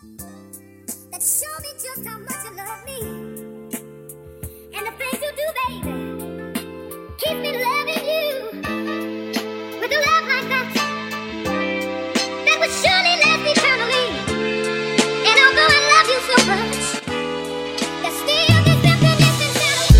that show me just how much you love me. And the things you do, baby, keep me loving you with a love like that, that would surely last eternally. And although I love you so much, there's still this emptiness inside.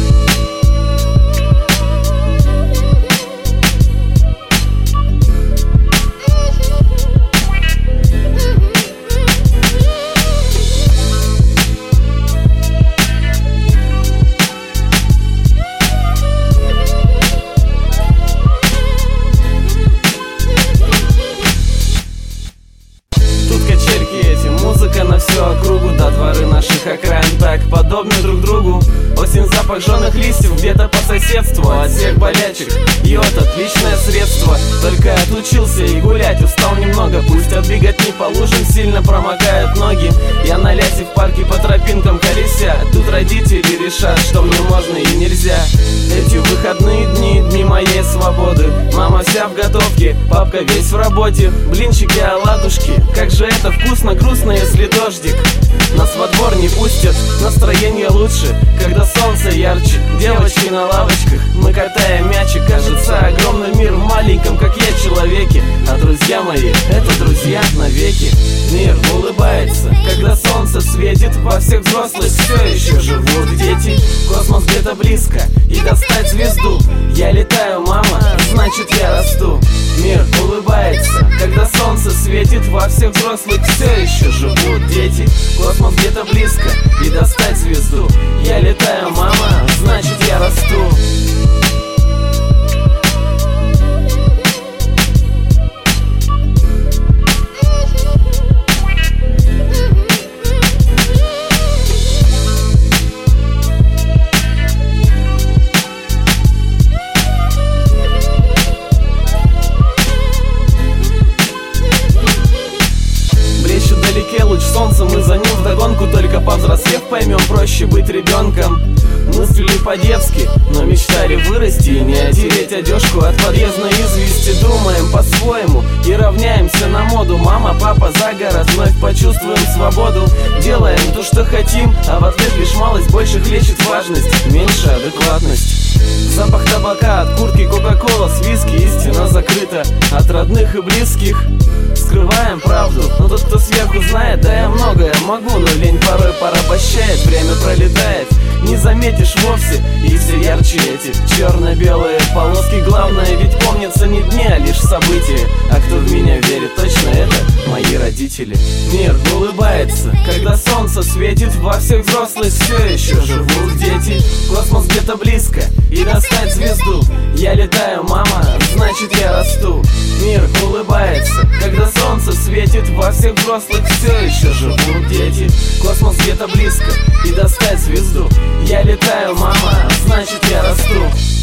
Музыка на всю округу, до дворы наших окраин так подобны друг другу. Осень, запах жженых листьев где-то по соседству. От всех болячек йод отличное средство. Только отучился и гулять устал немного. Пусть от беготни по лужам сильно промокают ноги. Я на лясе в парке по тропинкам колеся. Тут родители решат, что мне можно и нельзя. Эти выходные дни, дни моей свободы. Мама вся в готовке, папка весь в работе. Блинчики, оладушки, как же это вкусно, грустно, если дождик. Нас во двор не пустят, настроение лучше, когда солнце ярче. Девочки на лавочках, мы катаем мячик. Кажется, огромный мир в маленьком, как я, человеке. А друзья мои, это друзья навеки. Мир улыбается, когда солнце светит. Во всех взрослых все еще живут дети. Космос где-то близко, и достать звезду. Я летаю, мама, значит я расту. Мир улыбается, когда солнце светит. Во всех взрослых все еще живут дети. Космос где-то близко, и достать звезду. Я летаю, мама, значит я расту. Луч солнца, мы за ним вдогонку. Только повзрослев поймем, проще быть ребенком. Мыслили по-детски, но мечтали вырасти и не отереть одежку от подъездной извести. Думаем по-своему и равняемся на моду. Мама, папа, за город, вновь почувствуем свободу. Делаем то, что хотим, а в ответ лишь малость больших лечит важность, меньше адекватность. Запах табака от куртки, кока-кола с виски. Истина закрыта от родных и близких. Скрываем правду, но тот, кто сверху знает, да я многое могу, но лень порой порабощает. Время пролетает, не заметишь вовсе, и все ярче эти черно-белые полоски. Главное ведь помнится не дни, а лишь события. А кто в меня верит, точно это мои родители. Мир улыбается, когда солнце светит. Во всех взрослых все еще живут дети. Космос где-то близко, и достать звезду. Я летаю, мама, значит я расту. Мир улыбается, когда солнце светит. Во всех взрослых все еще живут дети. Космос где-то близко, и достать звезду. Я летаю, мама, значит я расту.